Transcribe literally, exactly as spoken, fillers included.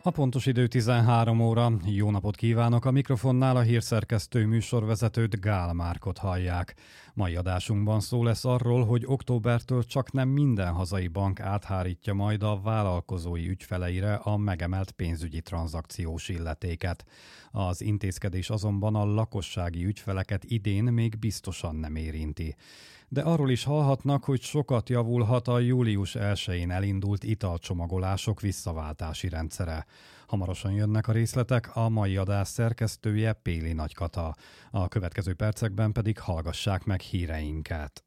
A pontos idő tizenhárom óra. Jó napot kívánok! A mikrofonnál a hírszerkesztő műsorvezetőt, Gál Márkot hallják. Mai adásunkban szó lesz arról, hogy októbertől csak nem minden hazai bank áthárítja majd a vállalkozói ügyfeleire a megemelt pénzügyi tranzakciós illetéket. Az intézkedés azonban a lakossági ügyfeleket idén még biztosan nem érinti. De arról is hallhatnak, hogy sokat javulhat a július elsején elindult italcsomagolások visszaváltási rendszere. Hamarosan jönnek a részletek, a mai adás szerkesztője Péli Nagykata. A következő percekben pedig hallgassák meg híreinket.